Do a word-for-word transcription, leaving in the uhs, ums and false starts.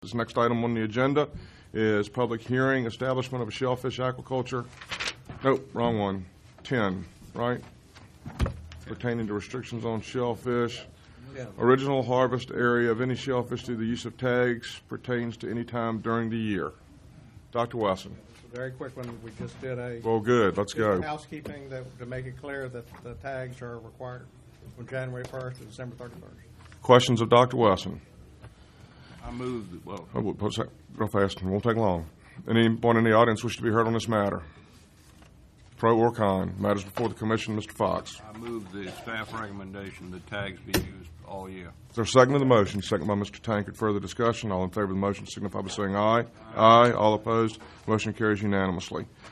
This next item on the agenda is public hearing, establishment of a shellfish aquaculture. Nope, wrong one. ten, right? Pertaining to restrictions on shellfish. Original harvest area of any shellfish through the use of tags pertains to any time during the year. Doctor Wesson. Very quick one. We just did a Well, good. Let's go. housekeeping that, to make it clear that the tags are required from January first to December thirty-first. Questions of Doctor Wesson? I move that, well, Oh, wait, what's that? Real fast. It won't take long. Anyone in the audience wish to be heard on this matter? Pro or con? Matters before the commission. Mister Fox. I move the staff recommendation that tags be used all year. Is there a second to the motion? Second by Mister Tankard. Further discussion? All in favor of the motion signify by saying aye. Aye. All opposed? Motion carries unanimously.